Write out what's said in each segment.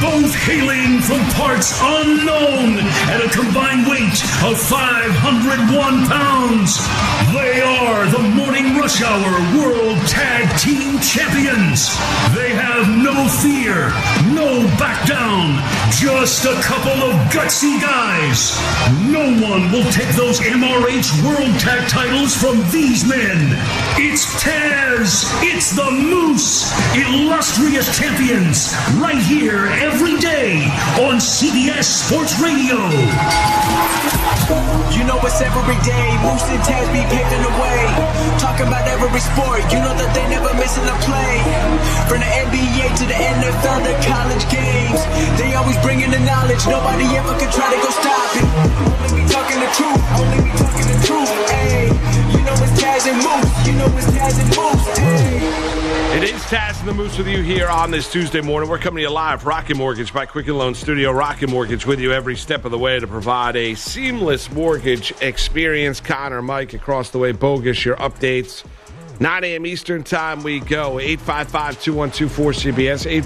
both hailing from parts unknown at a combined weight of 501 pounds. They are the Morning Rush Hour World Tag Team Champions. They have no fear, no back down, just a couple of gutsy guys. No one will take those MRH World Tag titles from these men. It's Taz, it's the Moose, illustrious champions, right here every day on CBS Sports Radio. You know it's every day, Moose and Taz be paving the way. Talking about every sport, you know that they never missing a play. From the NBA to the NFL to college games, they always bringing the knowledge, nobody ever can try to go stop it. Only we talking the truth, only we talking the truth, ayy. You know it's Taz and Moose, you know it's Taz and Moose, ayy. It is Taz and the Moose with you here on this Tuesday morning. We're coming to you live, Rocket Mortgage by Quicken Loan Studio. Rocket Mortgage with you every step of the way to provide a seamless mortgage experience. Connor, Mike, across the way, Bogus, your updates. 9 a.m. Eastern time we go. 855-212-4CBS,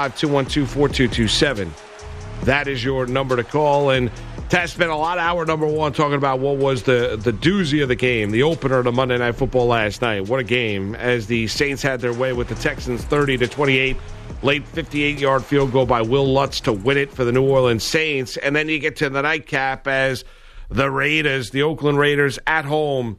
855-212-4227. That is your number to call. And Taz spent a lot of hour number one talking about what was the doozy of the game, the opener of the Monday Night Football last night. What a game, as the Saints had their way with the Texans 30-28. Late 58-yard field goal by Will Lutz to win it for the New Orleans Saints. And then you get to the nightcap as the Raiders, the Oakland Raiders at home,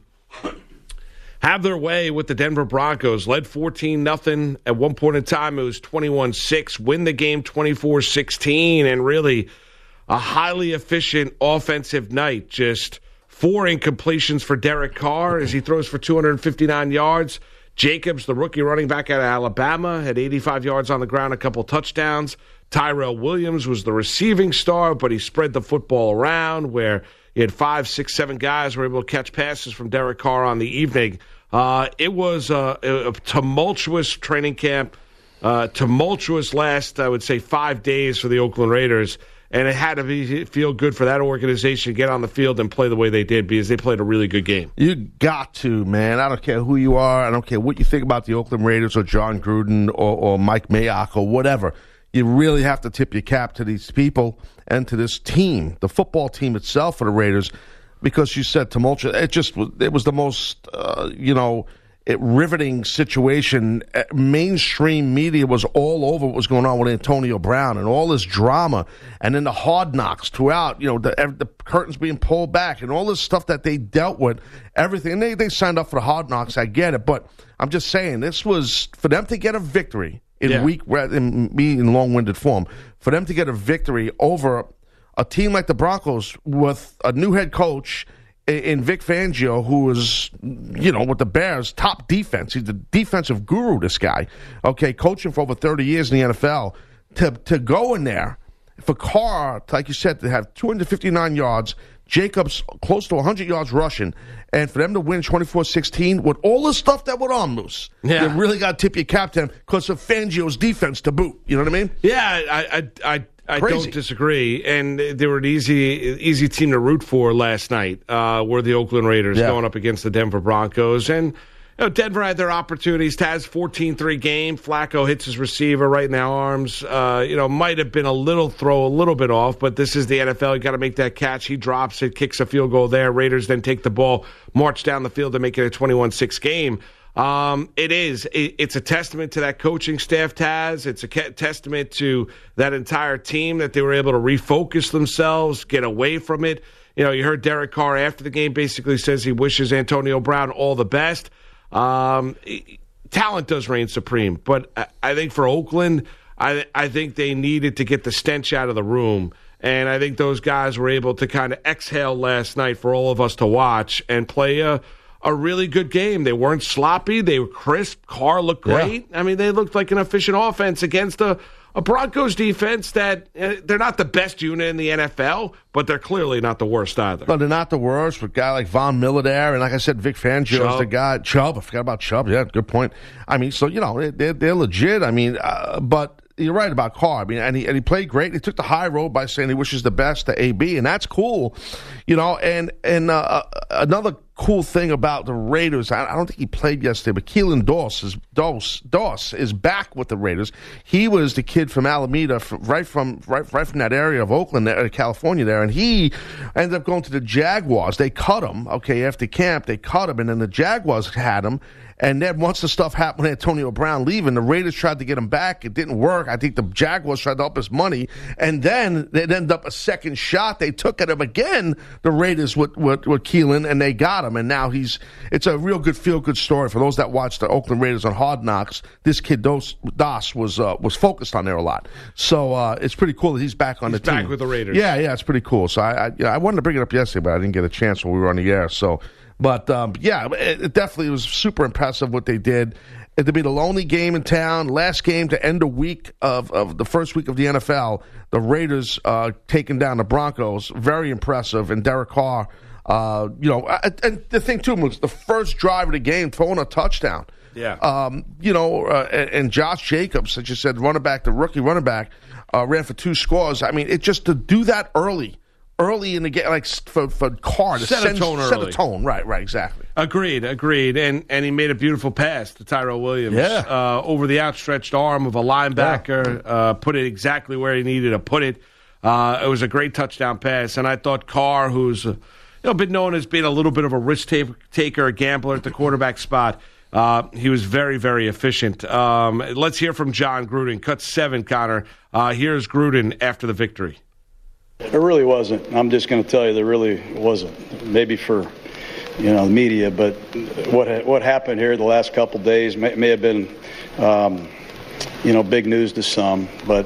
have their way with the Denver Broncos. Led 14-0. At one point in time, it was 21-6. Win the game 24-16. And really a highly efficient offensive night. Just 4 incompletions for Derek Carr as he throws for 259 yards. Jacobs, the rookie running back out of Alabama, had 85 yards on the ground, a couple touchdowns. Tyrell Williams was the receiving star, but he spread the football around where you had 5, 6, 7 guys were able to catch passes from Derek Carr on the evening. It was a tumultuous training camp, tumultuous last, I would say, 5 days for the Oakland Raiders. And it had to feel good for that organization to get on the field and play the way they did because they played a really good game. You got to, man. I don't care who you are. I don't care what you think about the Oakland Raiders or John Gruden or Mike Mayock or whatever. You really have to tip your cap to these people and to this team, the football team itself for the Raiders, because you said tumultuous. It was the most, riveting situation. Mainstream media was all over what was going on with Antonio Brown and all this drama, and then the hard knocks throughout, the curtains being pulled back and all this stuff that they dealt with, everything. And they signed up for the hard knocks, I get it, but I'm just saying, this was, for them to get a victory in long-winded form, for them to get a victory over a team like the Broncos with a new head coach in Vic Fangio, who is, with the Bears, top defense. He's the defensive guru, this guy. Okay, coaching for over 30 years in the NFL. To go in there, for Carr, like you said, to have 259 yards, Jacobs close to 100 yards rushing, and for them to win 24-16 with all the stuff that went on, Moose, you really got to tip your cap to them because of Fangio's defense to boot. You know what I mean? Yeah, I don't disagree, and they were an easy team to root for last night. Were the Oakland Raiders going up against the Denver Broncos, and Denver had their opportunities. Taz 14-3 game. Flacco hits his receiver right in the arms. Might have been a little bit off, but this is the NFL. You got to make that catch. He drops it, kicks a field goal there. Raiders then take the ball, march down the field to make it a 21-6 game. It's a testament to that coaching staff, Taz. It's a testament to that entire team that they were able to refocus themselves, get away from it. You heard Derek Carr after the game basically says he wishes Antonio Brown all the best. Talent does reign supreme, but I think for Oakland, I think they needed to get the stench out of the room. And I think those guys were able to kind of exhale last night for all of us to watch and play a really good game. They weren't sloppy. They were crisp. Carr looked great. Yeah. I mean, they looked like an efficient offense against a Broncos defense that they're not the best unit in the NFL, but they're clearly not the worst either. No, they're not the worst. With a guy like Von Miller there, and like I said, Vic Fangio is the guy. Chubb, I forgot about Chubb. Yeah, good point. I mean, so, they're legit. I mean, but you're right about Carr. I mean, and he played great. He took the high road by saying he wishes the best to AB, and that's cool. And another cool thing about the Raiders, I don't think he played yesterday, but Keelan Doss is back with the Raiders. He was the kid from Alameda, right from that area of Oakland, California there, and he ended up going to the Jaguars. They cut him, after camp, they cut him, and then the Jaguars had him. And then once the stuff happened with Antonio Brown leaving, the Raiders tried to get him back. It didn't work. I think the Jaguars tried to up his money. And then it ended up a second shot. They took at him again, the Raiders with Keelan, and they got him. And now it's a real good feel-good story. For those that watch the Oakland Raiders on Hard Knocks, this kid Doss was focused on there a lot. So it's pretty cool that he's back on the team. He's back with the Raiders. Yeah, it's pretty cool. So I wanted to bring it up yesterday, but I didn't get a chance when we were on the air. So... But, it definitely was super impressive what they did. To be the only game in town, last game to end the week of the first week of the NFL, the Raiders taking down the Broncos, very impressive. And Derek Carr, and the thing, too, was the first drive of the game, throwing a touchdown. Yeah. And Josh Jacobs, as you said, the rookie running back, ran for 2 scores. I mean, just to do that early in the game, like for Carr to set a tone. Right, exactly. Agreed. And he made a beautiful pass to Tyrell Williams over the outstretched arm of a linebacker, put it exactly where he needed to put it. It was a great touchdown pass, and I thought Carr, who's been known as being a little bit of a risk taker, a gambler at the quarterback spot, he was very, very efficient. Let's hear from John Gruden. Cut 7, Connor. Here's Gruden after the victory. It really wasn't. I'm just going to tell you, there really wasn't. Maybe for, the media, but what happened here the last couple of days may have been, big news to some, but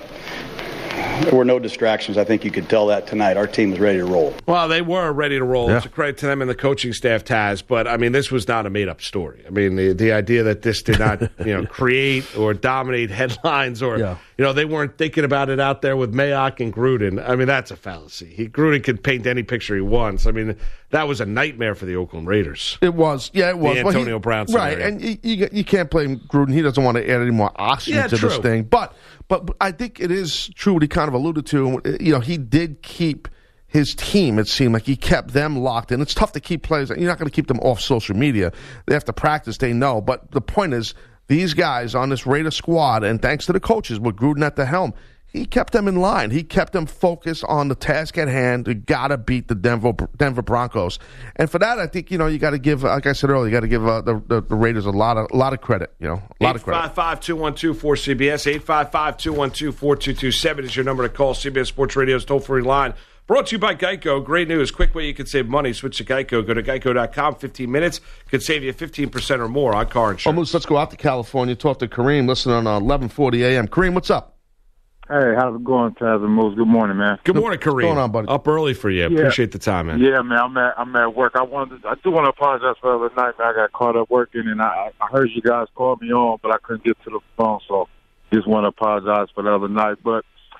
there were no distractions. I think you could tell that tonight. Our team was ready to roll. Well, they were ready to roll. Yeah. It's a credit to them and the coaching staff, Taz. But, I mean, this was not a made-up story. I mean, the idea that this did not, create or dominate headlines or, they weren't thinking about it out there with Mayock and Gruden. I mean, that's a fallacy. Gruden could paint any picture he wants. I mean, that was a nightmare for the Oakland Raiders. It was. Yeah, it was. The Antonio Brown scenario. Right, and you can't blame Gruden. He doesn't want to add any more oxygen to this thing. But I think it is true what he kind of alluded to. He did keep his team, it seemed like he kept them locked in. It's tough to keep players. You're not going to keep them off social media. They have to practice, they know. But the point is, these guys on this Raider squad, and thanks to the coaches with Gruden at the helm, he kept them in line. He kept them focused on the task at hand. You got to beat the Denver Broncos, and for that, I think you got to give, like I said earlier, you got to give the Raiders a lot of credit. A lot of credit. 855-212-4CBS. 855-212-4227 is your number to call. CBS Sports Radio's toll-free line. Brought to you by Geico. Great news. Quick way you can save money. Switch to Geico. Go to geico.com. 15 minutes could save you 15% or more on car insurance. Almost, let's go out to California. Talk to Kareem. Listen on 1140 a.m. Kareem, what's up? Hey, how's it going, Taz and Moose? Good morning, man. Good morning, Kareem. What's going on, buddy? Up early for you. Yeah. Appreciate the time, man. Yeah, man. I'm at work. I do want to apologize for the other night, man. I got caught up working, and I heard you guys call me on, but I couldn't get to the phone, so just want to apologize for the other night. But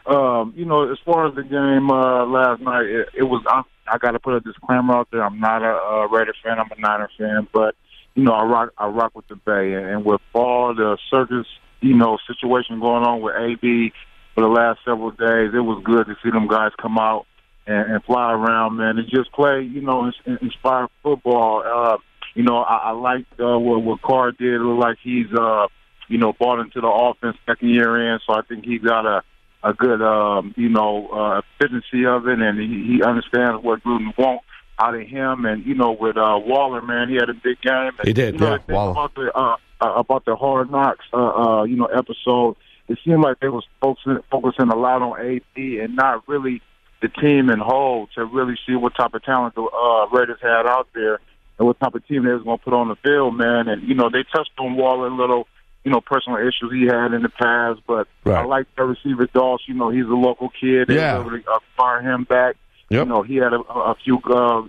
as far as the game last night, it was. I got to put a disclaimer out there. I'm not a Raider fan. I'm a Niner fan, but I rock with the Bay, and with all the circus, situation going on with AB for the last several days, it was good to see them guys come out and fly around, man, and just play, inspired football. I liked what Carr did. It looked like he's, bought into the offense second year in, so I think he got a good, efficiency of it, and he understands what Gruden wants out of him. And, with Waller, man, he had a big game. And, he did, Waller. About the Hard Knocks, episode, it seemed like they was focusing a lot on AD and not really the team in whole to really see what type of talent the Raiders had out there and what type of team they was going to put on the field, man. And, they touched on Waller a little, personal issues he had in the past, but right. I like the receiver Doss. He's a local kid. They were able to fire him back. Yep. He had a few,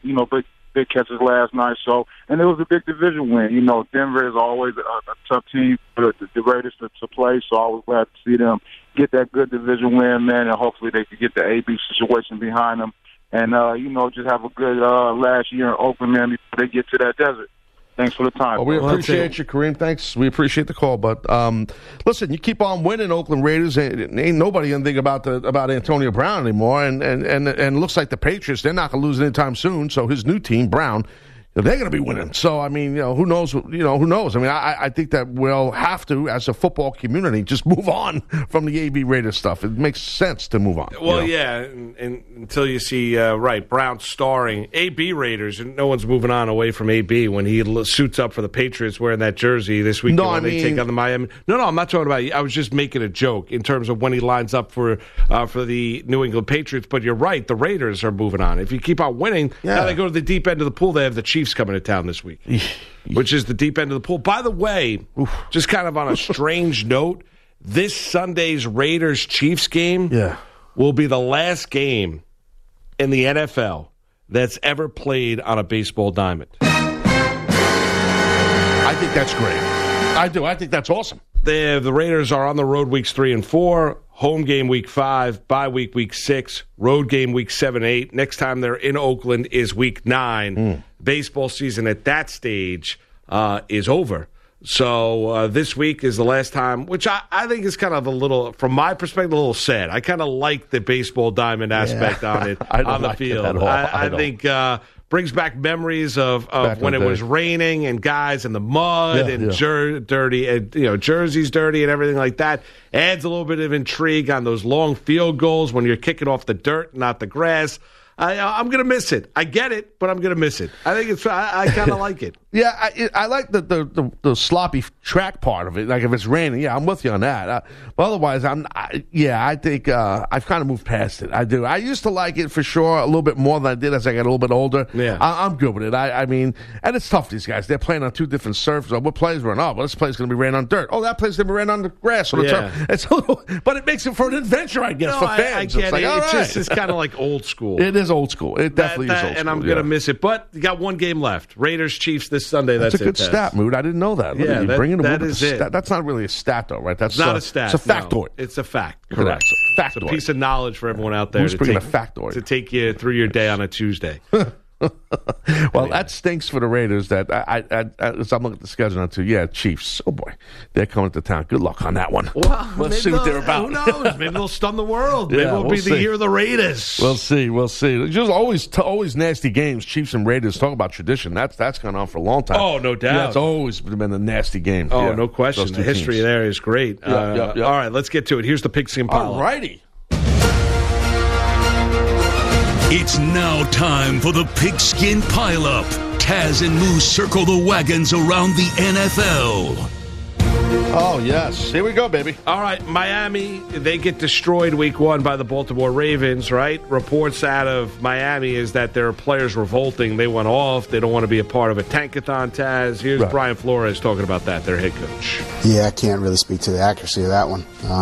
big catches last night. So, and it was a big division win. Denver is always a tough team for the Raiders to play. So I was glad to see them get that good division win, man, and hopefully they could get the AB situation behind them. And, just have a good last year in Oakland, man, before they get to that desert. Thanks for the time. Well, we appreciate you, Kareem. Thanks. We appreciate the call. But listen, you keep on winning, Oakland Raiders. Ain't nobody gonna think about Antonio Brown anymore. And it looks like the Patriots, they're not gonna lose anytime soon. So his new team, Brown, they're going to be winning. So, I mean, who knows? Who knows? I mean, I think that we'll have to, as a football community, just move on from the AB Raiders stuff. It makes sense to move on. Well, yeah, and until you see, Brown starring AB Raiders, and no one's moving on away from AB when he suits up for the Patriots wearing that jersey this week when they take on the Miami. No, I'm not talking about you. I was just making a joke in terms of when he lines up for the New England Patriots. But you're right, the Raiders are moving on. If you keep on winning, now they go to the deep end of the pool. They have the Chiefs coming to town this week, which is the deep end of the pool. By the way, just kind of on a strange note, this Sunday's Raiders-Chiefs game will be the last game in the NFL that's ever played on a baseball diamond. I think that's great. I do. I think that's awesome. The Raiders are on the road weeks 3 and 4. Home game week 5, bye week 6, road game week 7, 8. Next time they're in Oakland is week 9. Baseball season at that stage is over. So this week is the last time, which I think is kind of a little, from my perspective, a little sad. I kind of like the baseball diamond aspect on it on the field. I think brings back memories of when it was raining and guys in the mud and dirty, and jerseys dirty and everything like that. Adds a little bit of intrigue on those long field goals when you're kicking off the dirt, not the grass. I'm going to miss it. I get it, but I'm going to miss it. I think I kind of like it. Yeah, I like the sloppy track part of it. Like if it's raining, I'm with you on that. But otherwise, I think I've kind of moved past it. I do. I used to like it for sure a little bit more than I did as I got a little bit older. Yeah, I'm good with it. I mean, and it's tough. These guys, they're playing on 2 different surfaces. What plays run? Oh, well, this play's going to be ran on dirt. Oh, that play's going to be ran on the grass or the turf. It's a little, but it makes it for an adventure, I guess, for fans. I get it's it. It's kind of like old school. It is old school. It definitely is old school. And I'm going to miss it. But you got one game left. Raiders-Chiefs this Sunday. That's a good stat, Mood. I didn't know that. That is it. That's not really a stat, though, right? That's not a stat. It's a factoid. No, it's a fact. Correct. It's a piece of knowledge for everyone out there. Who's bringing a factoid? To take you through your day on a Tuesday. Well, that stinks for the Raiders. That as I'm looking at the schedule now, too. Yeah, Chiefs. Oh boy, they're coming to town. Good luck on that one. Well, let's see what they're about. Who knows? Maybe they'll stun the world. Maybe it'll be the year of the Raiders. We'll see. There's just always nasty games. Chiefs and Raiders. Talk about tradition. That's gone on for a long time. Oh, no doubt. Yeah, it's always been a nasty game. Oh, no question. The history there is great. All right, let's get to it. Here's the Pigskin Pile. All righty. It's now time for the Pigskin Pileup. Taz and Moose circle the wagons around the NFL. Oh, yes. Here we go, baby. All right, Miami, they get destroyed week 1 by the Baltimore Ravens, right? Reports out of Miami is that there are players revolting. They went off. They don't want to be a part of a tankathon, Taz. Here's Brian Flores talking about that, their head coach. Yeah, I can't really speak to the accuracy of that one.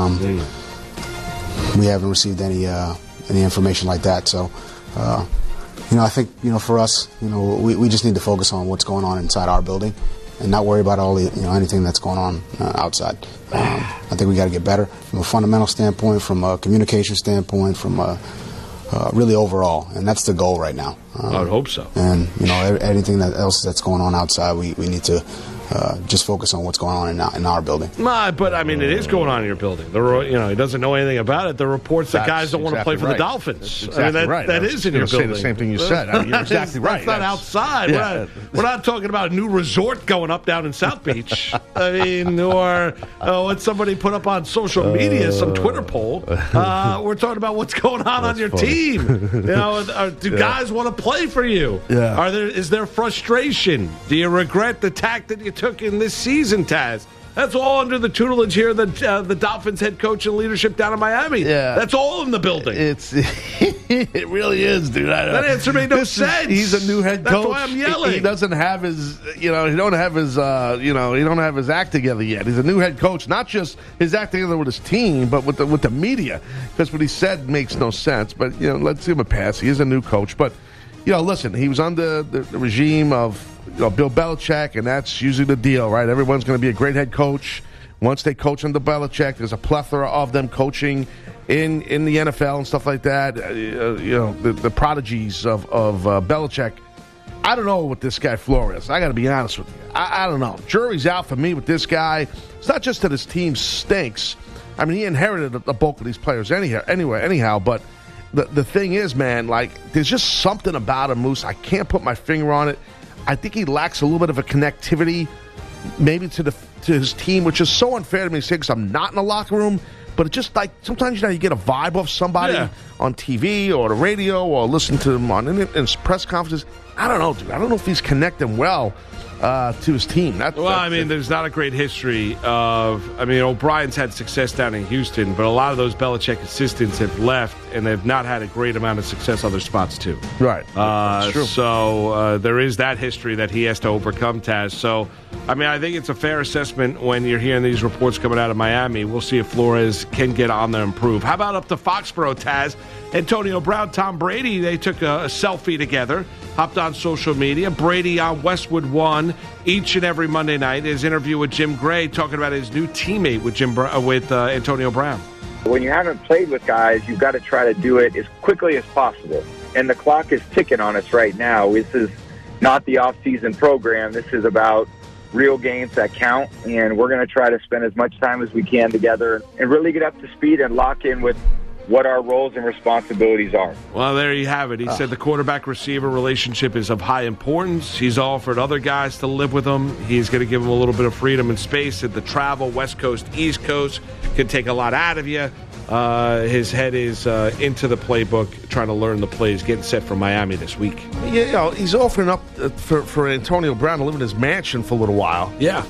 We haven't received any information like that, so... I think, for us, we just need to focus on what's going on inside our building and not worry about all the, anything that's going on outside. I think we got to get better from a fundamental standpoint, from a communication standpoint, from really overall, and that's the goal right now. I would hope so. And, anything else that's going on outside, we need to just focus on what's going on in our building. But, I mean, it is going on in your building. He doesn't know anything about it. The reports that guys don't want to play for the Dolphins. Exactly right. That is in your building. Say the same thing you said. You're exactly right. That's not outside. Yeah. We're not talking about a new resort going up down in South Beach. I mean, or what somebody put up on social media, some Twitter poll. We're talking about what's going on your team. Do guys want to play for you? Yeah. Is there frustration? Do you regret the tack that you took in this season, Taz? That's all under the tutelage here of the Dolphins head coach and leadership down in Miami. Yeah. That's all in the building. It really is, dude. That answer made no sense. He's a new head coach. That's why I'm yelling. He doesn't have his, he don't have his act together yet. He's a new head coach, not just his act together with his team, but with the media. Because what he said makes no sense. But let's give him a pass. He is a new coach, but listen, he was under the regime of Bill Belichick, and that's usually the deal, right? Everyone's going to be a great head coach. Once they coach under Belichick, there's a plethora of them coaching in the NFL and stuff like that. The prodigies of Belichick. I don't know what this guy Flores. I got to be honest with you. I don't know. Jury's out for me with this guy. It's not just that his team stinks. I mean, he inherited the bulk of these players anyhow, but the thing is, man, there's just something about him, Moose. I can't put my finger on it. I think he lacks a little bit of a connectivity, maybe to his team, which is so unfair to me to say because I'm not in the locker room. But it's just like sometimes you get a vibe of somebody on TV or the radio or listen to them on in press conferences. I don't know, dude. I don't know if he's connecting well to his team. There's not a great history of. O'Brien's had success down in Houston, but a lot of those Belichick assistants have left, and they've not had a great amount of success other spots too. Right. That's true. So there is that history that he has to overcome, Taz. So, I think it's a fair assessment when you're hearing these reports coming out of Miami. We'll see if Flores can get on there and improve. How about up to Foxborough, Taz? Antonio Brown, Tom Brady, they took a selfie together, hopped on social media. Brady on Westwood One each and every Monday night. His interview with Jim Gray talking about his new teammate with Antonio Brown. When you haven't played with guys, you've got to try to do it as quickly as possible. And the clock is ticking on us right now. This is not the off-season program. This is about real games that count, and we're going to try to spend as much time as we can together and really get up to speed and lock in with what our roles and responsibilities are. Well, there you have it. He said the quarterback-receiver relationship is of high importance. He's offered other guys to live with him. He's going to give him a little bit of freedom and space. And the travel, West Coast, East Coast, can take a lot out of you. His head is into the playbook, trying to learn the plays, getting set for Miami this week. Yeah, he's offering up for Antonio Brown to live in his mansion for a little while. Yeah.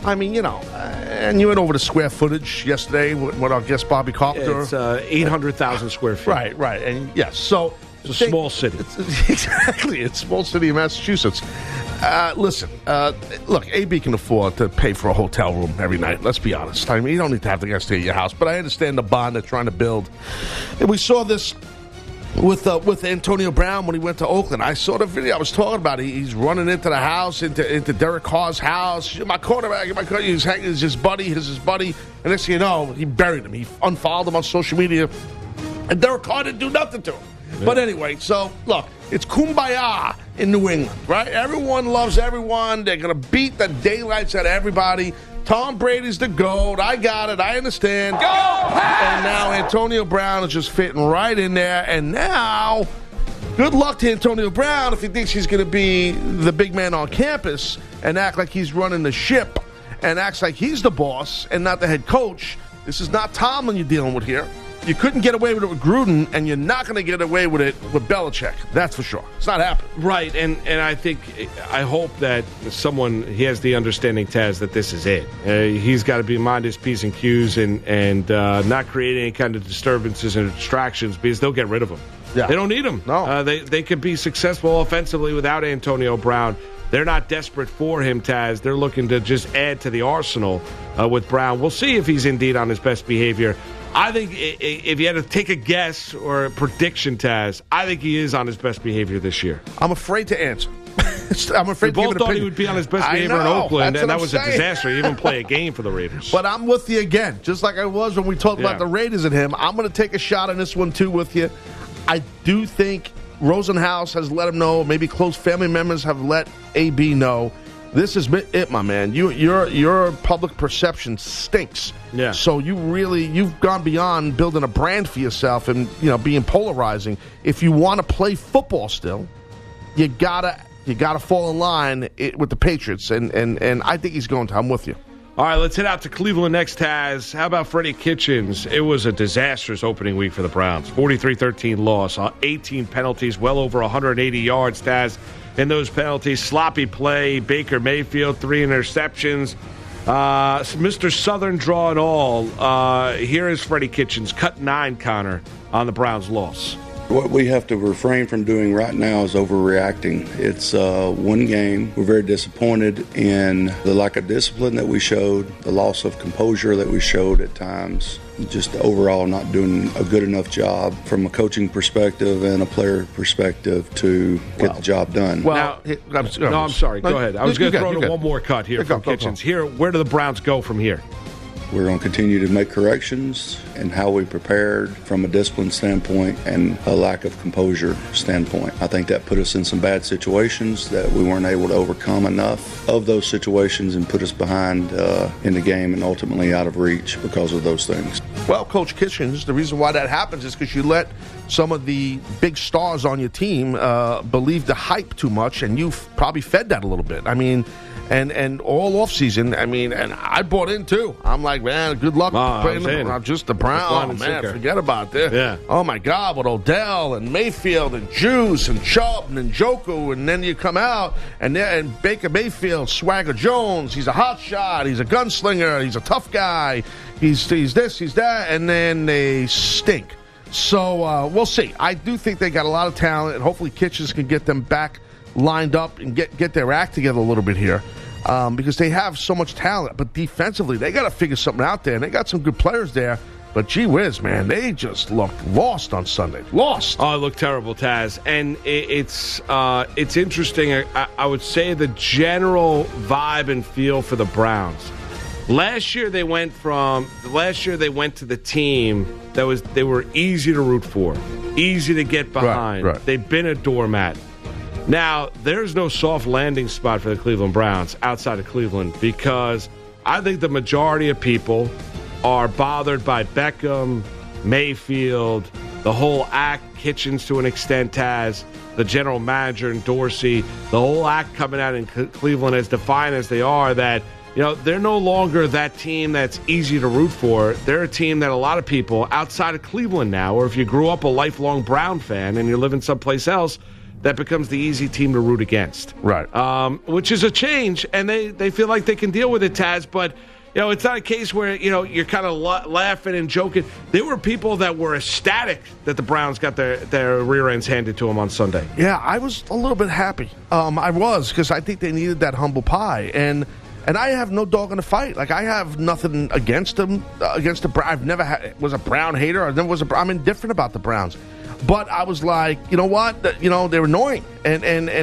And you went over the square footage yesterday with our guest Bobby Carpenter. It's 800,000 square feet. Right. And yes, so it's a small city. Exactly. It's a small city in Massachusetts. Listen, look, AB can afford to pay for a hotel room every night. Let's be honest. You don't need to have the guys stay at your house, but I understand the bond they're trying to build. And we saw this with Antonio Brown when he went to Oakland. I saw the video. I was talking about it. He's running into the house, into Derek Carr's house. My quarterback, he's his buddy. And next thing you know, he buried him. He unfollowed him on social media, and Derek Carr didn't do nothing to him. Yeah. But anyway, so look, it's kumbaya in New England, right? Everyone loves everyone. They're going to beat the daylights out of everybody. Tom Brady's the GOAT. I got it. I understand. Go Pats! And now Antonio Brown is just fitting right in there. And now, good luck to Antonio Brown if he thinks he's going to be the big man on campus and act like he's running the ship and acts like he's the boss and not the head coach. This is not Tomlin you're dealing with here. You couldn't get away with it with Gruden, and you're not going to get away with it with Belichick. That's for sure. It's not happening. Right, and I hope that he has the understanding, Taz, that this is it. He's got to be mind his P's and Q's and not create any kind of disturbances and distractions because they'll get rid of him. Yeah. They don't need him. No. They could be successful offensively without Antonio Brown. They're not desperate for him, Taz. They're looking to just add to the arsenal with Brown. We'll see if he's indeed on his best behavior. I think if you had to take a guess or a prediction, Taz, I think he is on his best behavior this year. I'm afraid to answer. I'm afraid we to both thought he would be on his best behavior in Oakland, and that was a disaster. He didn't play a game for the Raiders. But I'm with you again, just like I was when we talked about the Raiders and him. I'm going to take a shot on this one, too, with you. I do think Rosenhaus has let him know. Maybe close family members have let AB know. This is it, my man. Your public perception stinks. Yeah. So you've gone beyond building a brand for yourself and being polarizing. If you want to play football still, you gotta fall in line with the Patriots, and I think he's going to. I'm with you. All right, let's head out to Cleveland next, Taz. How about Freddie Kitchens? It was a disastrous opening week for the Browns. 43-13 loss, 18 penalties, well over 180 yards, Taz. In those penalties, sloppy play, Baker Mayfield, 3 interceptions. Mr. Southern draw it all. Here is Freddie Kitchens, cut 9, Connor, on the Browns' loss. What we have to refrain from doing right now is overreacting. It's one game. We're very disappointed in the lack of discipline that we showed, the loss of composure that we showed at times, just overall not doing a good enough job from a coaching perspective and a player perspective to get the job done. Well, I'm sorry. Go ahead. I was going to throw in one more cut here from Kitchens. Here, where do the Browns go from here? We're going to continue to make corrections in how we prepared from a discipline standpoint and a lack of composure standpoint. I think that put us in some bad situations that we weren't able to overcome enough of those situations and put us behind in the game and ultimately out of reach because of those things. Well, Coach Kitchens, the reason why that happens is because you let some of the big stars on your team believe the hype too much, and you've probably fed that a little bit. I mean, and all offseason, I mean, and I bought in too. I'm like, man, good luck playing just the Browns. Oh, man, forget about this. Yeah. Oh, my God, with Odell and Mayfield and Juice and Chubb and Njoku, and then you come out, and Baker Mayfield, Swagger Jones, he's a hot shot, he's a gunslinger, he's a tough guy, he's this, he's that, and then they stink. So we'll see. I do think they got a lot of talent, and hopefully Kitchens can get them back lined up and get their act together a little bit here, because they have so much talent. But defensively, they got to figure something out there, and they got some good players there. But gee whiz, man, they just looked lost on Sunday. Lost. Oh, it looked terrible, Taz. And it's interesting. I would say the general vibe and feel for the Browns. Last year they went to the team they were easy to root for, easy to get behind. Right. They've been a doormat. Now, there's no soft landing spot for the Cleveland Browns outside of Cleveland, because I think the majority of people are bothered by Beckham, Mayfield, the whole act, Kitchens to an extent, Taz, the general manager and Dorsey, the whole act coming out in Cleveland, as defiant as they are, that they're no longer that team that's easy to root for. They're a team that a lot of people outside of Cleveland now, or if you grew up a lifelong Brown fan and you're living someplace else, that becomes the easy team to root against. Right. Which is a change, and they feel like they can deal with it, Taz. But, it's not a case where, you're kind of laughing and joking. There were people that were ecstatic that the Browns got their rear ends handed to them on Sunday. Yeah, I was a little bit happy. I was, because I think they needed that humble pie. And I have no dog in the fight. Like, I have nothing against them, against the Browns. I've never was a Brown hater. I'm indifferent about the Browns. But I was like, you know what? They're annoying, and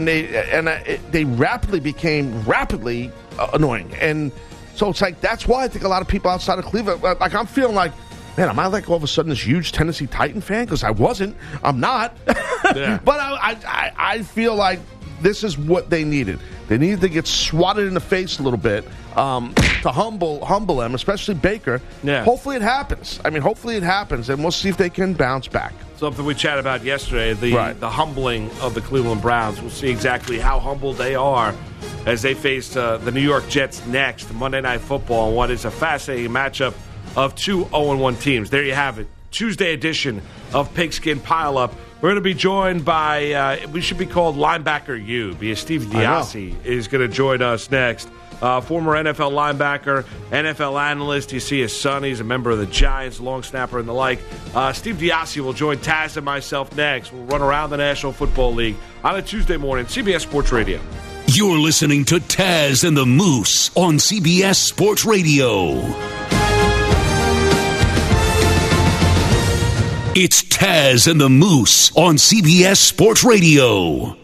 they rapidly became annoying, and so it's like that's why I think a lot of people outside of Cleveland, like I'm feeling like, man, am I like all of a sudden this huge Tennessee Titan fan? Because I wasn't. I'm not. Yeah. But I feel like this is what they needed. They needed to get swatted in the face a little bit to humble them, especially Baker. Yeah. Hopefully it happens. Hopefully it happens, and we'll see if they can bounce back. Something we chatted about yesterday, the humbling of the Cleveland Browns. We'll see exactly how humbled they are as they face the New York Jets next, Monday Night Football, and what is a fascinating matchup of two 0-1 teams. There you have it. Tuesday edition of Pigskin Pileup. We're going to be joined by, we should be called Linebacker U, because Steve Diassi is going to join us next. Former NFL linebacker, NFL analyst. You see his son. He's a member of the Giants, long snapper and the like. Steve Diassi will join Taz and myself next. We'll run around the National Football League on a Tuesday morning, CBS Sports Radio. You're listening to Taz and the Moose on CBS Sports Radio. It's Taz and the Moose on CBS Sports Radio.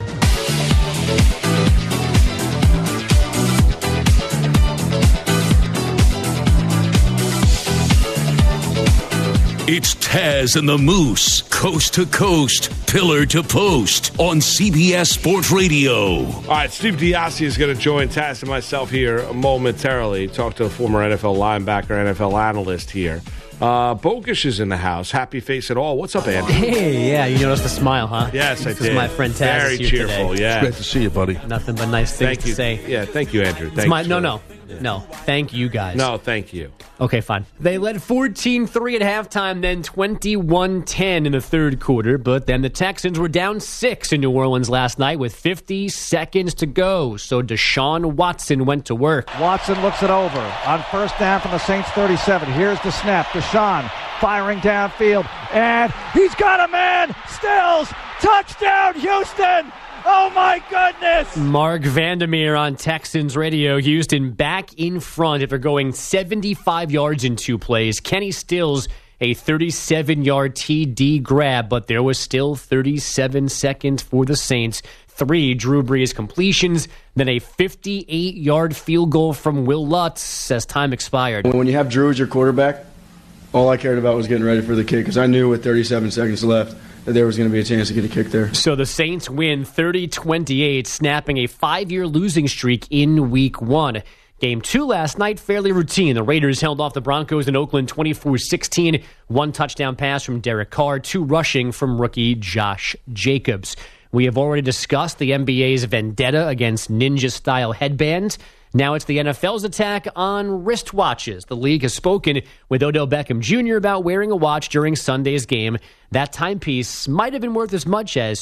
It's Taz and the Moose, coast to coast, pillar to post on CBS Sports Radio. All right, Steve Diassi is going to join Taz and myself here momentarily. Talk to a former NFL linebacker, NFL analyst here. Bogusch is in the house. Happy face and all. What's up, Andrew? Hey, yeah, you noticed the smile, huh? Yes, I did. This is my friend Taz. Very here cheerful, today. yeah. It's great to see you, buddy. Nothing but nice things to say. Yeah, thank you, Andrew. No, thank you guys. No, thank you. Okay, fine. They led 14-3 at halftime, then 21-10 in the third quarter, but then the Texans were down 6 in New Orleans last night with 50 seconds to go, so Deshaun Watson went to work. Watson looks it over on first down from the Saints 37. Here's the snap. Deshaun firing downfield, and he's got a man! Stills! Touchdown, Houston! Oh, my goodness! Mark Vandermeer on Texans radio. Houston back in front after going 75 yards in 2 plays. Kenny Stills, a 37-yard TD grab, but there was still 37 seconds for the Saints. 3 Drew Brees completions, then a 58-yard field goal from Will Lutz as time expired. When you have Drew as your quarterback, all I cared about was getting ready for the kick, because I knew with 37 seconds left that there was going to be a chance to get a kick there. So the Saints win 30-28, snapping a 5-year losing streak in Week 1. Game 2 last night, fairly routine. The Raiders held off the Broncos in Oakland 24-16. 1 touchdown pass from Derek Carr, 2 rushing from rookie Josh Jacobs. We have already discussed the NBA's vendetta against ninja-style headbands. Now it's the NFL's attack on wristwatches. The league has spoken with Odell Beckham Jr. about wearing a watch during Sunday's game. That timepiece might have been worth as much as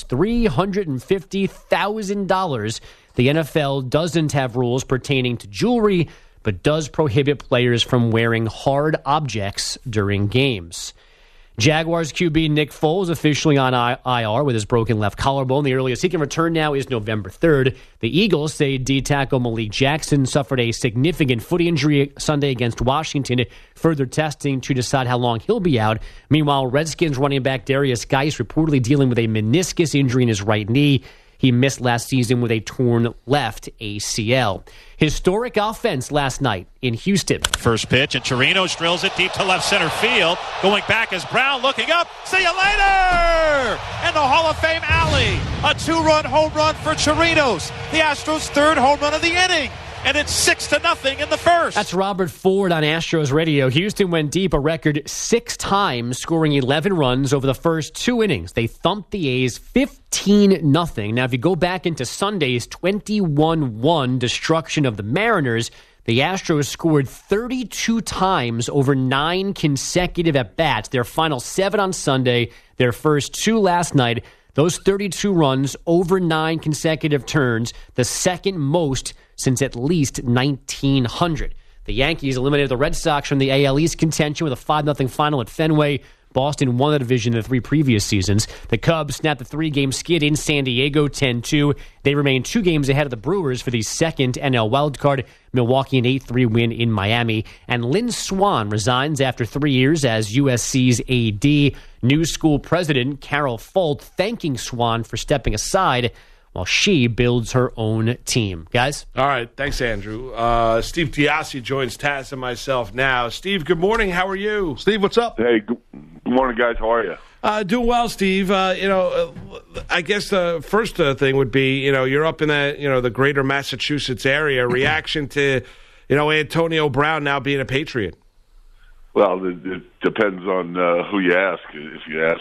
$350,000. The NFL doesn't have rules pertaining to jewelry, but does prohibit players from wearing hard objects during games. Jaguars QB Nick Foles officially on IR with his broken left collarbone. The earliest he can return now is November 3rd. The Eagles say D-tackle Malik Jackson suffered a significant foot injury Sunday against Washington, further testing to decide how long he'll be out. Meanwhile, Redskins running back Darius Geis reportedly dealing with a meniscus injury in his right knee. He missed last season with a torn left ACL. Historic offense last night in Houston. First pitch, and Chirinos drills it deep to left center field. Going back is Brown, looking up. See you later! And the Hall of Fame alley. A 2-run home run for Chirinos. The Astros' 3rd home run of the inning. And it's 6-0 in the first. That's Robert Ford on Astros Radio. Houston went deep a record 6 times, scoring 11 runs over the first 2 innings. They thumped the A's 15-0. Now, if you go back into Sunday's 21-1 destruction of the Mariners, the Astros scored 32 times over 9 consecutive at-bats. Their final 7 on Sunday, their first 2 last night. Those 32 runs over 9 consecutive turns, the second most since at least 1900. The Yankees eliminated the Red Sox from the AL East contention with a 5-0 final at Fenway. Boston won the division in the 3 previous seasons. The Cubs snapped the 3-game skid in San Diego 10-2. They remain 2 games ahead of the Brewers for the second NL wildcard. Milwaukee an 8-3 win in Miami. And Lynn Swann resigns after 3 years as USC's AD. New school president Carol Folt thanking Swann for stepping aside while she builds her own team. Guys? All right. Thanks, Andrew. Steve Diassi joins Taz and myself now. Steve, good morning. How are you? Steve, what's up? Hey, good morning, guys. How are you? Doing well, Steve. I guess the first thing would be, you're up in the greater Massachusetts area. Reaction to, Antonio Brown now being a Patriot. Well, it depends on who you ask. If you ask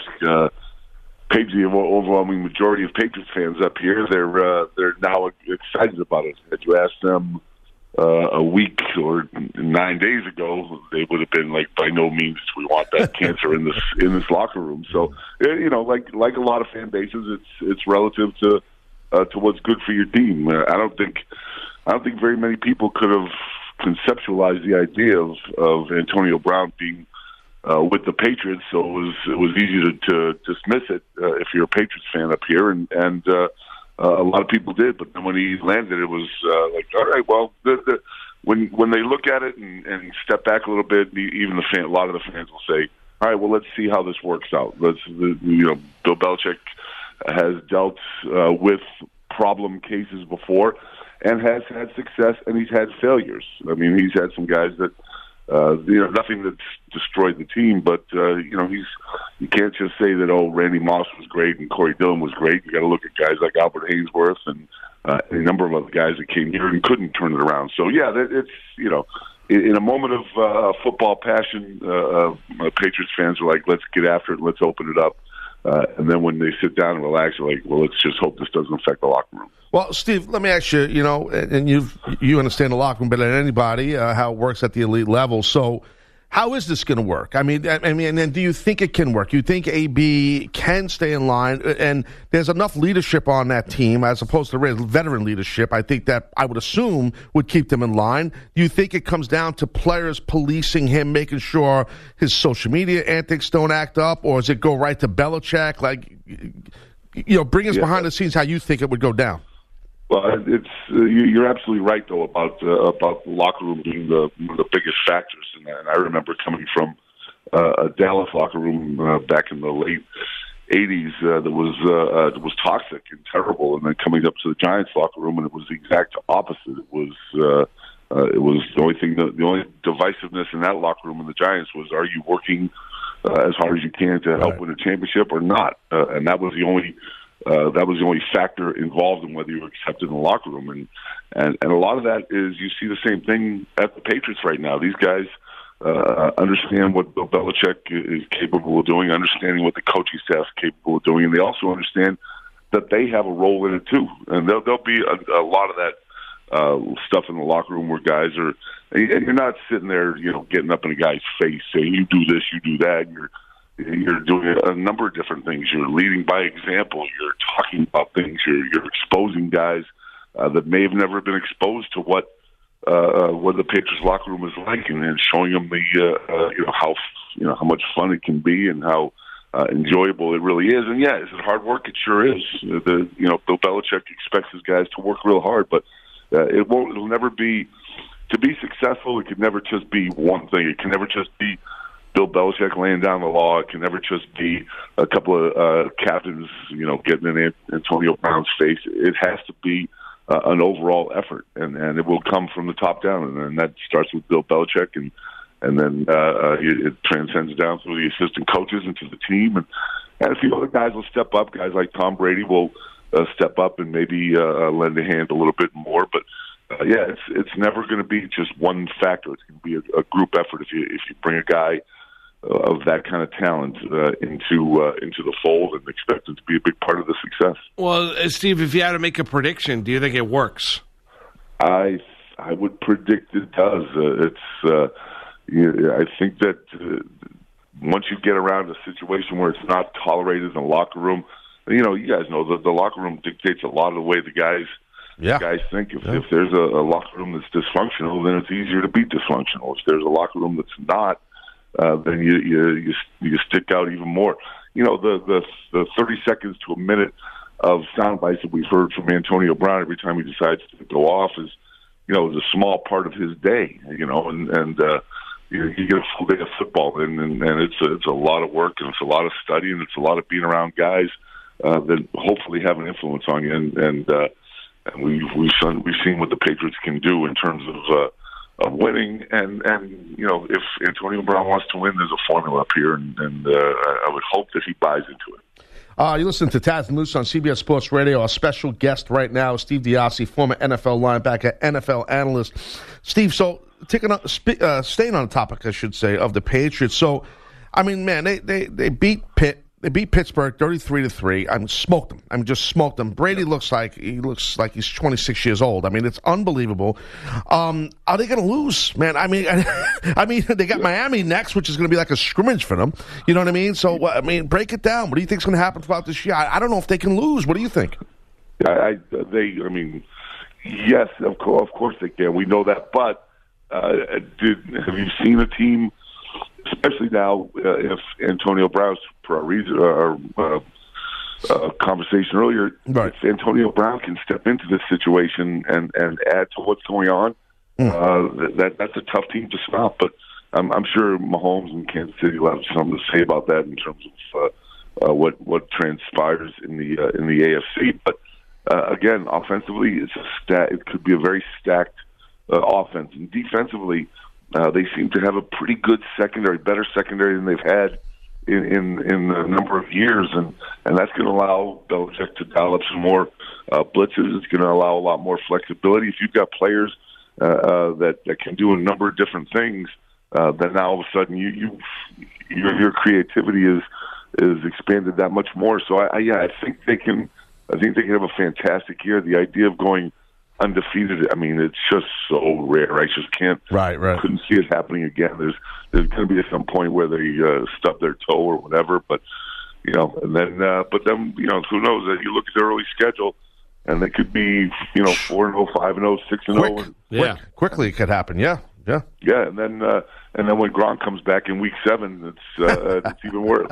the overwhelming majority of Patriots fans up here, they're now excited about it. If you ask them a week or 9 days ago, they would have been like, by no means do we want that cancer in this locker room. So, like a lot of fan bases, it's relative to what's good for your team. I don't think very many people could have conceptualized the idea of Antonio Brown being with the Patriots, so it was easy to dismiss it if you're a Patriots fan up here, and a lot of people did. But then when he landed, it was like, all right, well, when they look at it and step back a little bit, even a lot of the fans will say, all right, well, let's see how this works out. Bill Belichick has dealt with problem cases before and has had success, and he's had failures. I mean, he's had some guys that. Nothing that's destroyed the team, but you can't just say that Randy Moss was great and Corey Dillon was great. You got to look at guys like Albert Haynesworth and a number of other guys that came here and couldn't turn it around. So yeah, it's in a moment of football passion, Patriots fans are like, let's get after it, let's open it up. And then when they sit down and relax, they're like, well, let's just hope this doesn't affect the locker room. Well, Steve, let me ask you, and you understand the locker room better than anybody, how it works at the elite level. So how is this going to work? I mean, and do you think it can work? You think AB can stay in line, and there's enough leadership on that team as opposed to veteran leadership? I think that I would assume would keep them in line. Do you think it comes down to players policing him, making sure his social media antics don't act up, or does it go right to Belichick? Bring us behind the scenes how you think it would go down. Well, you're absolutely right though about the locker room being one of the biggest factors in that. And I remember coming from a Dallas locker room back in the late '80s that was toxic and terrible, and then coming up to the Giants locker room, and it was the exact opposite. It was the only thing, the only divisiveness in that locker room in the Giants was, are you working as hard as you can to help win a championship or not? And that was the only that was the only factor involved in whether you were accepted in the locker room. And a lot of that is you see the same thing at the Patriots right now. These guys understand what Bill Belichick is capable of doing, understanding what the coaching staff is capable of doing, and they also understand that they have a role in it too. And there'll be a lot of that stuff in the locker room where guys are, and you're not sitting there, getting up in a guy's face saying, you do this, you do that. You're doing a number of different things. You're leading by example. You're talking about things. You're exposing guys that may have never been exposed to what the Patriots locker room is like, and then showing them how much fun it can be and how enjoyable it really is. And yeah, is it hard work? It sure is. Bill Belichick expects his guys to work real hard, but it'll never be, to be successful. It can never just be one thing. It can never just be Bill Belichick laying down the law. It can never just be a couple of captains, getting in Antonio Brown's face. It has to be an overall effort, and it will come from the top down, and that starts with Bill Belichick, and then it transcends down through the assistant coaches and to the team, and a few other guys will step up. Guys like Tom Brady will step up and maybe lend a hand a little bit more, but it's never going to be just one factor. It's going to be a group effort if you bring a guy of that kind of talent into the fold and expect it to be a big part of the success. Well, Steve, if you had to make a prediction, do you think it works? I would predict it does. I think that once you get around a situation where it's not tolerated in the locker room, you guys know the locker room dictates a lot of the way the guys think. If there's a locker room that's dysfunctional, then it's easier to be dysfunctional. If there's a locker room that's not, then you stick out even more. The 30 seconds to a minute of sound bites that we've heard from Antonio Brown every time he decides to go off is a small part of his day. You get a full day of football, and it's a lot of work, and it's a lot of study, and it's a lot of being around guys that hopefully have an influence on you. And we've seen what the Patriots can do in terms of winning, and if Antonio Brown wants to win, there's a formula up here, and I would hope that he buys into it. You listen to Taz and Moose on CBS Sports Radio. Our special guest right now is Steve Diassi, former NFL linebacker, NFL analyst. Steve, so staying on the topic, I should say, of the Patriots. So, I mean, man, they beat Pitt. They beat Pittsburgh 33-3. Smoked them. Brady looks like he's 26 years old. I mean, it's unbelievable. Are they going to lose, man? I mean, they got Miami next, which is going to be like a scrimmage for them. You know what I mean? So, break it down. What do you think is going to happen throughout this year? I don't know if they can lose. What do you think? Yes, of course they can. We know that, but have you seen a team? Especially now, if Antonio Brown's, for our conversation earlier, right. If Antonio Brown can step into this situation and add to what's going on, that's a tough team to stop. But I'm sure Mahomes and Kansas City will have something to say about that in terms of what transpires in the AFC. But again, offensively, it could be a very stacked offense, and defensively. They seem to have a pretty good secondary, better secondary than they've had in a number of years, and that's going to allow Belichick to dial up some more blitzes. It's going to allow a lot more flexibility. If you've got players that can do a number of different things, then now all of a sudden your creativity is expanded that much more. So I think they can. I think they can have a fantastic year. The idea of going undefeated, I mean, it's just so rare. I just can't. Right. Couldn't see it happening again. There's going to be some point where they stub their toe or whatever, but and then who knows? That you look at their early schedule, and they could be 4-0, 5-0, 6-0. Yeah, quickly it could happen. Yeah. And then when Gronk comes back in week 7, it's even worse.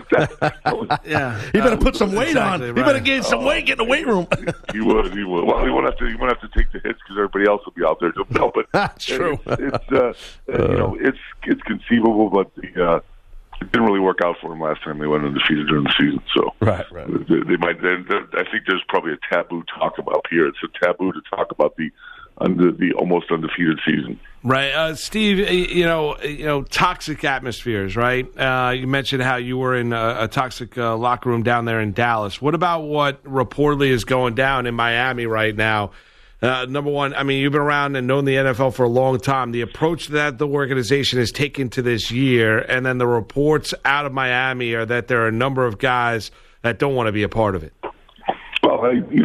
He better put some weight on. Right. He better gain some weight, get in the weight room. He would. Well, he won't have to take the hits because everybody else will be out there. No, but that's true. It's conceivable, but it didn't really work out for them last time they went undefeated during the season. So right. They might. I think there's probably a taboo talk about here. It's a taboo to talk about the almost undefeated season. Right, Steve. You know, toxic atmospheres. Right. You mentioned how you were in a toxic locker room down there in Dallas. What about what reportedly is going down in Miami right now? Number one, I mean, you've been around and known the NFL for a long time. The approach that the organization has taken to this year, and then the reports out of Miami are that there are a number of guys that don't want to be a part of it. Well,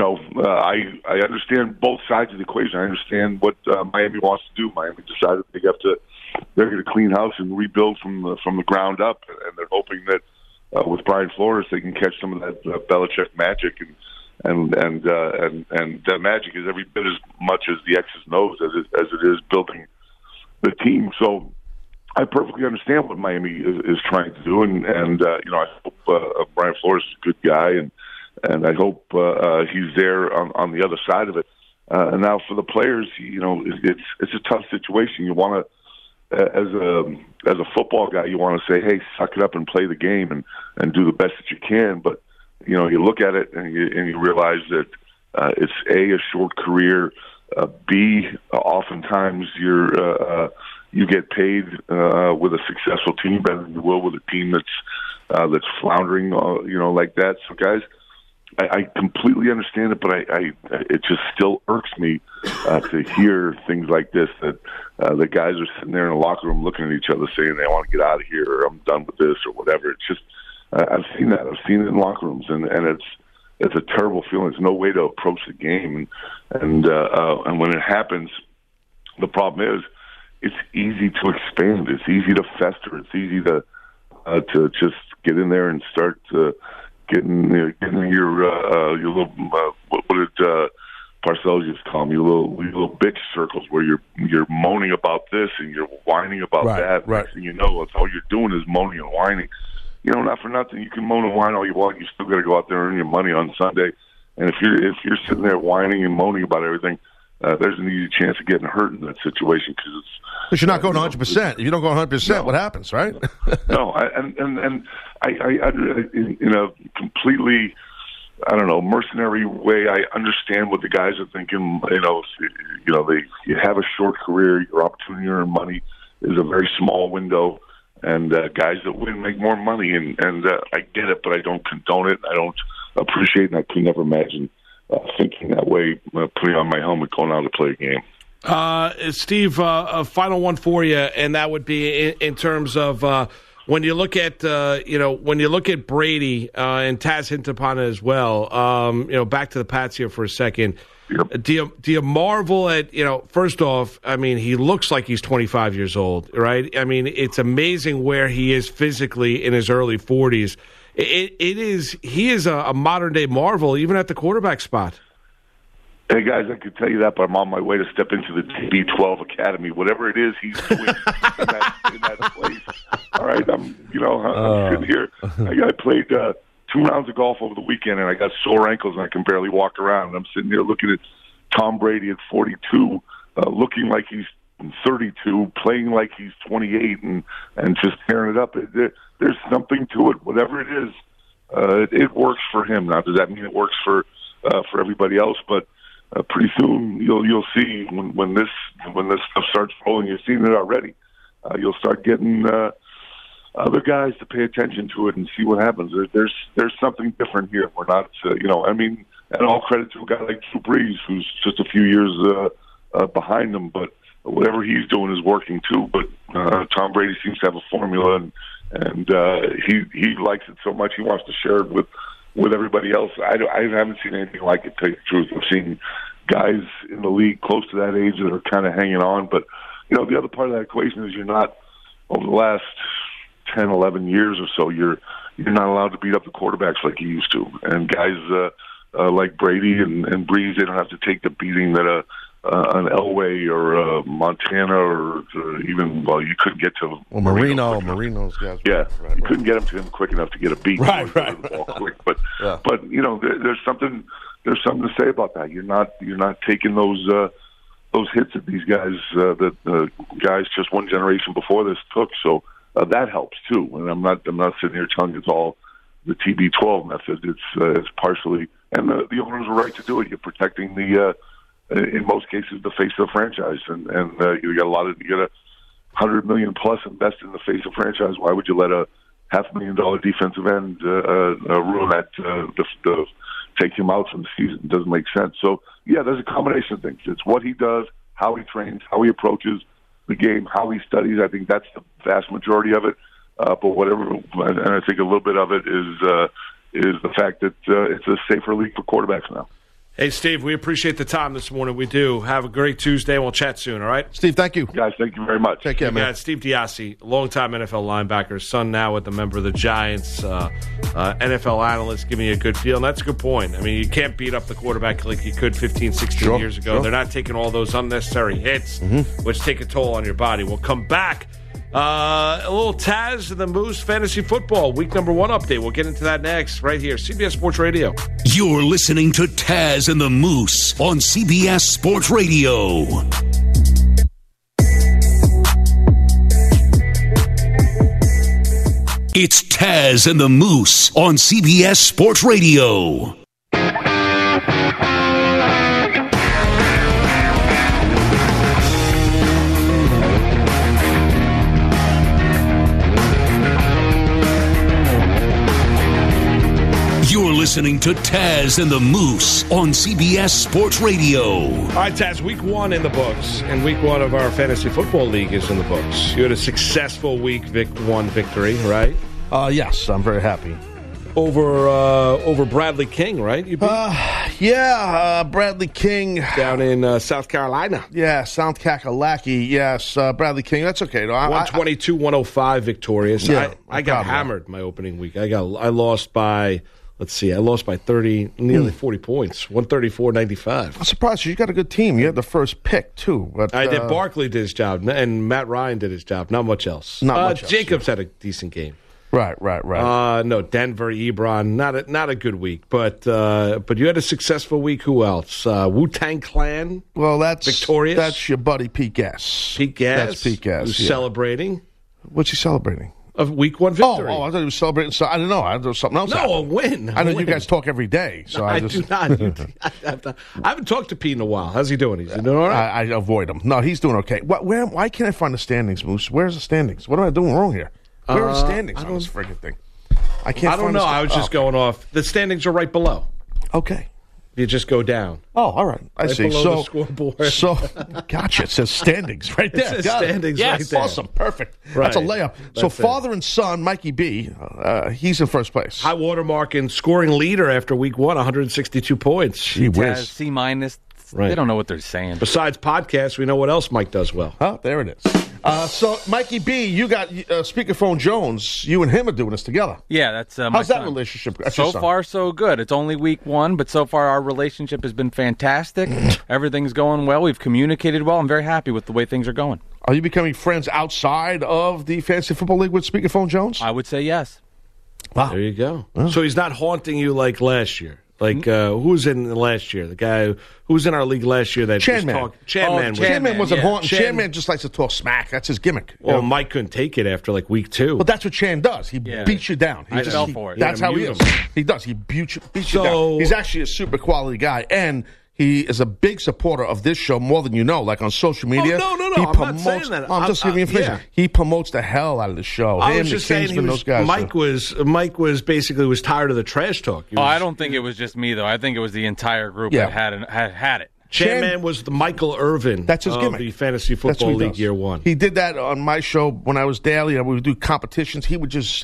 I understand both sides of the equation. I understand what Miami wants to do. Miami decided they're going to clean house and rebuild from the ground up, and they're hoping that with Brian Flores they can catch some of that Belichick magic and that magic is every bit as much as the X's and O's as it is building the team. So I perfectly understand what Miami is trying to do, and I hope Brian Flores is a good guy, and I hope he's there on the other side of it. And now for the players, it's a tough situation. You want to, as a football guy, you want to say, hey, suck it up and play the game and do the best that you can, but you look at it and you realize that it's a short career. B, oftentimes you get paid with a successful team better than you will with a team that's floundering, like that. So, guys, I completely understand it, but it just still irks me to hear things like this, that the guys are sitting there in the locker room looking at each other saying they want to get out of here, or I'm done with this, or whatever. It's just I've seen that. I've seen it in locker rooms, and it's a terrible feeling. It's no way to approach the game, and when it happens, the problem is it's easy to expand. It's easy to fester. It's easy to just get in there and start getting your little what did Parcells used to call them, your little bitch circles where you're moaning about this and you're whining about that. Right. Next thing you know, it's all you're doing is moaning and whining. Not for nothing. You can moan and whine all you want. You still got to go out there and earn your money on Sunday. And if you're sitting there whining and moaning about everything, there's an easy chance of getting hurt in that situation because you're not going 100%. If you don't go 100%, what happens, right? No, and I in a completely, mercenary way, I understand what the guys are thinking. You have a short career. Your opportunity to earn money is a very small window. And guys that win make more money, and I get it, but I don't condone it. I don't appreciate it, and I could never imagine thinking that way, putting on my helmet, going out to play a game. Steve, a final one for you, and that would be in terms of when you look at Brady and Taz hinted upon it as well. Back to the Pats here for a second. Yep. Do you marvel at, first off, I mean, he looks like he's 25 years old, right? I mean, it's amazing where he is physically in his early 40s. He is a modern-day marvel, even at the quarterback spot. Hey, guys, I could tell you that, but I'm on my way to step into the TB12 Academy. Whatever it is he's doing in that place. All right, I'm sitting here. I played 2 rounds of golf over the weekend, and I got sore ankles, and I can barely walk around. And I'm sitting here looking at Tom Brady at 42, looking like he's 32, playing like he's 28, and just tearing it up. There's something to it. Whatever it is, it works for him. Now, does that mean it works for everybody else? But pretty soon you'll see when this stuff starts rolling. You've seen it already. You'll start getting other guys to pay attention to it and see what happens. There's something different here. We're not, and all credit to a guy like Drew Brees, who's just a few years behind him, but whatever he's doing is working too. But Tom Brady seems to have a formula, and he likes it so much he wants to share it with everybody else. I haven't seen anything like it, to tell you the truth. I've seen guys in the league close to that age that are kind of hanging on, but the other part of that equation is you're not, over the last 10, 11 years or so, you're not allowed to beat up the quarterbacks like you used to. And guys like Brady and Brees, they don't have to take the beating that an Elway or a Montana or even, you couldn't get to Marino's guys. Yeah, you couldn't get to him quick enough to get a beat. Right. The ball quick. But there's something to say about that. You're not taking those hits that these guys, that guys just one generation before this took. So that helps too. And I'm not sitting here telling you it's all the TB12 method. It's partially, and the owners are right to do it. You're protecting in most cases, the face of the franchise, and you get a $100 million plus invest in the face of franchise. Why would you let a $500,000 defensive end ruin that? Take him out from the season? It doesn't make sense. So yeah, there's a combination of things. It's what he does, how he trains, how he approaches the game, how he studies. I think that's the vast majority of it. But whatever, and I think a little bit of it is the fact that it's a safer league for quarterbacks now. Hey, Steve, we appreciate the time this morning. We do. Have a great Tuesday, and we'll chat soon, all right? Steve, thank you. Guys, thank you very much. Take care, man. Steve Diassi, longtime NFL linebacker, son now with a member of the Giants, NFL analyst, giving you a good feel. And that's a good point. I mean, you can't beat up the quarterback like you could 15, 16 years ago. Sure. They're not taking all those unnecessary hits, which take a toll on your body. We'll come back. A little Taz and the Moose Fantasy Football Week number 1 update. We'll get into that next right here, CBS Sports Radio. You're listening to Taz and the Moose on CBS Sports Radio. It's Taz and the Moose on CBS Sports Radio. You're listening to Taz and the Moose on CBS Sports Radio. All right, Taz, week 1 in the books, and week 1 of our fantasy football league is in the books. You had a successful week 1 victory, right? Yes, I'm very happy. Over Bradley King, right? You beat Bradley King. Down in South Carolina. Yeah, South Kakalaki. Yes, Bradley King. That's okay, though. 122-105 victorious. Yeah, I got hammered my opening week. I lost by... Let's see, I lost by 30, nearly 40 points, 134-95. I'm surprised you got a good team. You had the first pick, too. But I did. Barkley did his job, and Matt Ryan did his job. Not much else. Jacobs had a decent game. Right. No, Denver, Ebron, not a good week. But you had a successful week. Who else? Wu-Tang Clan. Well, that's victorious. That's your buddy Pete Gas. Pete Gas. That's Pete Gas. Who's celebrating? What's he celebrating? A week 1 victory. Oh, I thought he was celebrating. So I don't know. There was something else. No, a win. I know you guys talk every day, so I do not. I haven't talked to Pete in a while. How's he doing? He's doing all right. I avoid him. No, he's doing okay. Why can't I find the standings, Moose? Where's the standings? What am I doing wrong here? Where are the standings on this friggin' thing? I don't know. I was just going off. The standings are right below. Okay. You just go down. Oh, all right. I see. Below the scoreboard. Gotcha. It says standings right there. It says standings right there. Awesome. Perfect. Right. That's a layup. So father and son, Mikey B, he's in first place. High watermark and scoring leader after week 1, 162 points. Gee whiz. C-. Right. They don't know what they're saying. Besides podcasts, we know what else Mike does well. Oh, there it is. So, Mikey B, you got Speakerphone Jones. You and him are doing this together. Yeah, that's my How's son. that relationship? So far, so good. It's only week 1, but so far our relationship has been fantastic. Everything's going well. We've communicated well. I'm very happy with the way things are going. Are you becoming friends outside of the Fantasy Football League with Speakerphone Jones? I would say yes. Wow. There you go. Oh. So he's not haunting you like last year. Like, who was in last year? The guy who was in our league last year that Chan Man. Chan Man wasn't haunting. Chan Man just likes to talk smack. That's his gimmick. Well, Mike couldn't take it after like week 2. Well, that's what Chan does. He beats you down. I fell for it. That's how he is. He does. He beats you down. He's actually a super quality guy, and he is a big supporter of this show more than you know, like on social media. Oh, no. He I'm not saying that. I'm just giving you information. Yeah. He promotes the hell out of the show. I was just saying Mike was basically tired of the trash talk. I don't think it was just me, though. I think it was the entire group that had it. Chan Man was the Michael Irvin that's his of the Fantasy Football League year 1. He did that on my show when I was daily. We would do competitions. He would just...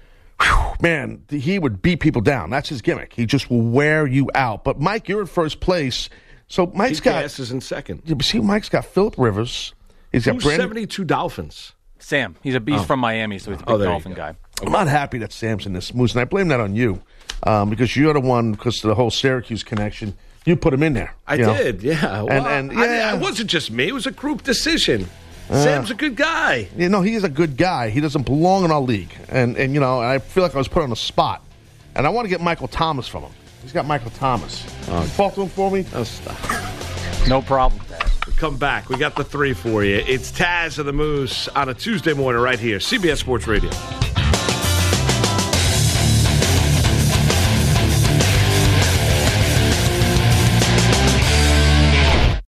Man, he would beat people down. That's his gimmick. He just will wear you out. But, Mike, you're in first place. So, Mike's got... Gas is in second. Yeah, but see, Mike's got Phillip Rivers. He's got 72 Dolphins. Sam. He's from Miami, so he's a big Dolphin guy. I'm not happy that Sam's in this Moose, and I blame that on you. Because you're the one, because of the whole Syracuse connection, you put him in there. I did, yeah. Well, it wasn't just me. It was a group decision. Sam's a good guy. You know, he is a good guy. He doesn't belong in our league. And you know, I feel like I was put on the spot. And I want to get Michael Thomas from him. He's got Michael Thomas. Fault him for me? Oh, stop. No problem. come back. We got the 3 for you. It's Taz and the Moose on a Tuesday morning right here, CBS Sports Radio.